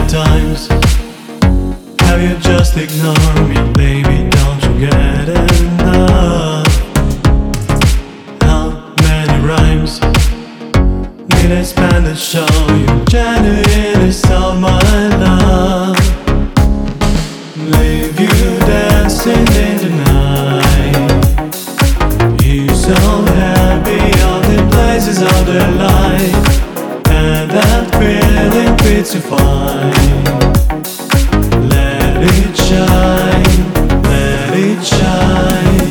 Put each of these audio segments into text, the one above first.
times have you just ignored me, baby? Don't you get enough? How many rhymes need I spend to show you genuineness of my love? Leave you dancing in the night. You so happy on the places of their life, and that feeling fits you fine. Let it shine, let it shine.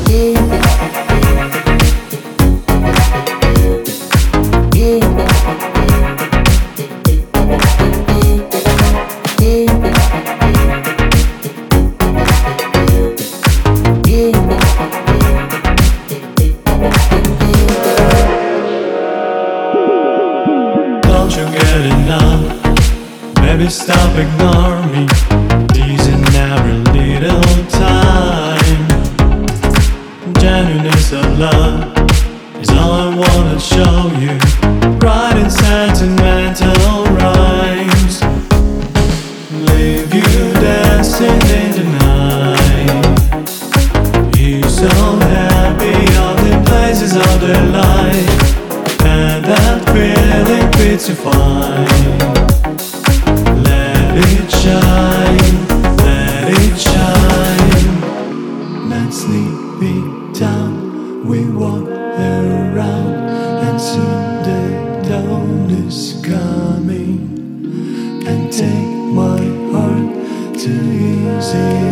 Don't you get enough? Baby, stop ignoring me. Teasing every little time. Genuineness of love is all I wanna show you. Right in sentimental rhymes. Leave you dancing in the night. You so happy on the places of their life, and that feeling fits you fine. Let it shine, let it shine. Let's sneak peek down, we walk around, and soon the dawn is coming. And take my heart too easy